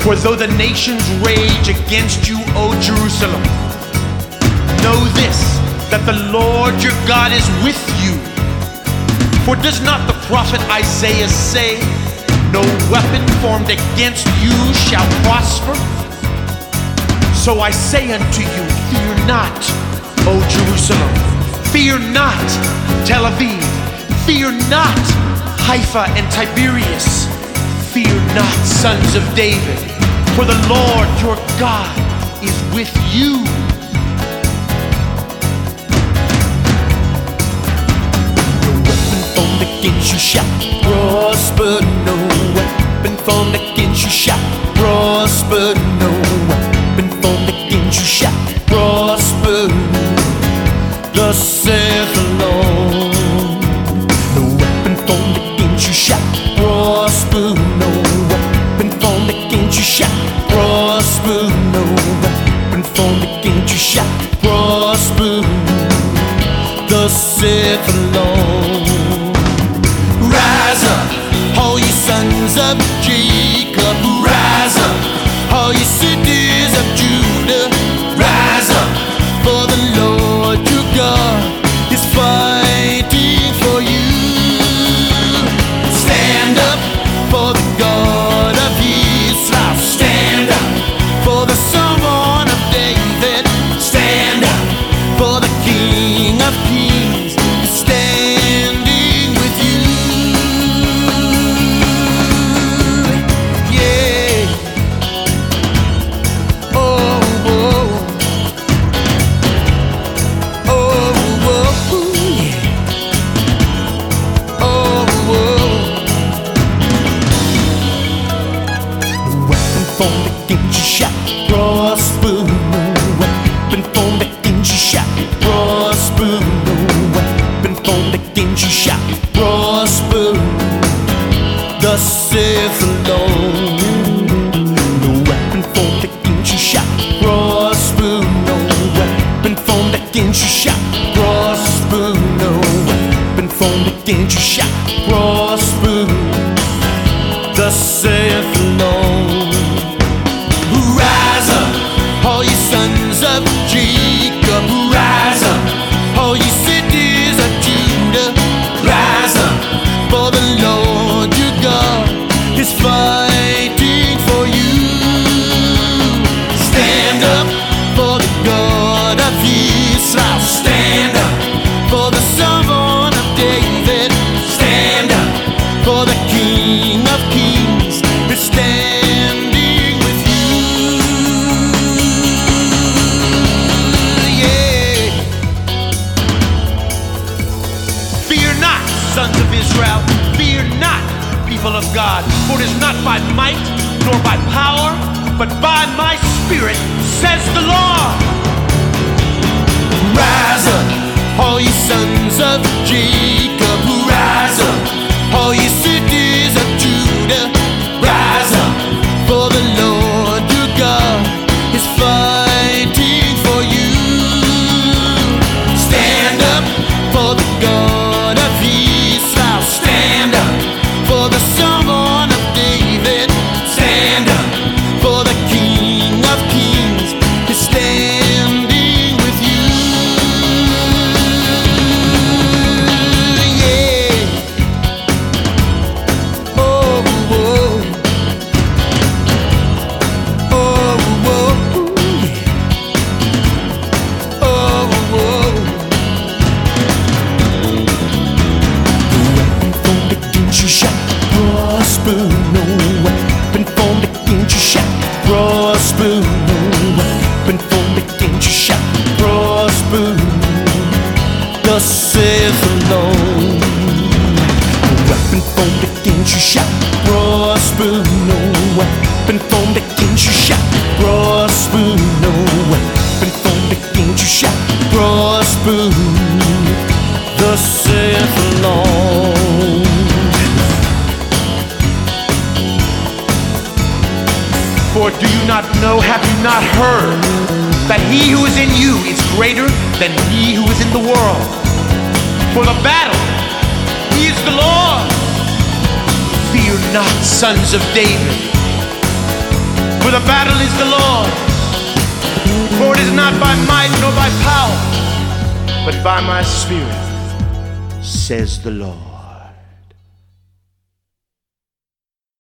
For though the nations rage against you, O Jerusalem, know this, that the Lord your God is with you. For does not the prophet Isaiah say, no weapon formed against you shall prosper? So I say unto you, fear not, O Jerusalem. Fear not, Tel Aviv. Fear not, Haifa and Tiberias. Fear not, sons of David, for the Lord your God is with you. No weapon formed against you shall prosper. No weapon formed against you shall prosper. No weapon formed against you shall prosper. Thus saith the Lord. No weapon formed against you shall prosper. No weapon formed against you shall prosper. No weapon formed against you shall prosper. Thus saith the Lord. Rise up, all ye sons of Jacob. Rise up, all ye cities of Judah. Rise up, for the Lord your God is fighting for you. Stand up for the God of Israel. Stand up for the Son of David. Stand up for the King of Kings is standing with you. Yeah. Oh, oh. Oh, oh, yeah. Oh, oh. No weapon formed against you shall prosper. No weapon formed against you shall prosper. No weapon formed against you shall prosper. Thus saith the Lord. No weapon formed against you shall prosper. No weapon formed against you shall prosper. No weapon formed against you shall prosper. Thus saith the Lord. Rise up, all ye sons of Jacob. Rise up, all ye cities of Judah. Rise up, for the Lord your God is fighting for you. Stand up for the God of Israel. Stand up for the Son of David. Stand up for the King of Kings is standing with you. Yeah. Fear not, sons of Israel, fear not, people of God, for it is not by might nor by power, but by my Spirit, says the Lord. Rise up, all ye sons of Jacob. Rise up, all ye cities of Judah. Rise up, for the Lord your God is fighting for you. Stand up for the God of Israel. Stand up for the Son of David. Stand up for the King of Kings is standing with you. Yeah. Oh, oh. Oh, oh. Yeah. Oh, oh. No weapon formed against you shall prosper. No weapon formed against you shall prosper. No weapon formed against you shall prosper. Thus saith the Lord. No weapon formed against you shall prosper. No weapon formed against you shall prosper. No weapon formed against you shall prosper. Thus saith the Lord. For do you not know, have you not heard, that he who is in you is greater than he who is in the world? For the battle is the Lord. Fear not, sons of David, For the battle is the Lord. For it is not by might nor by power, but by my Spirit, says the Lord.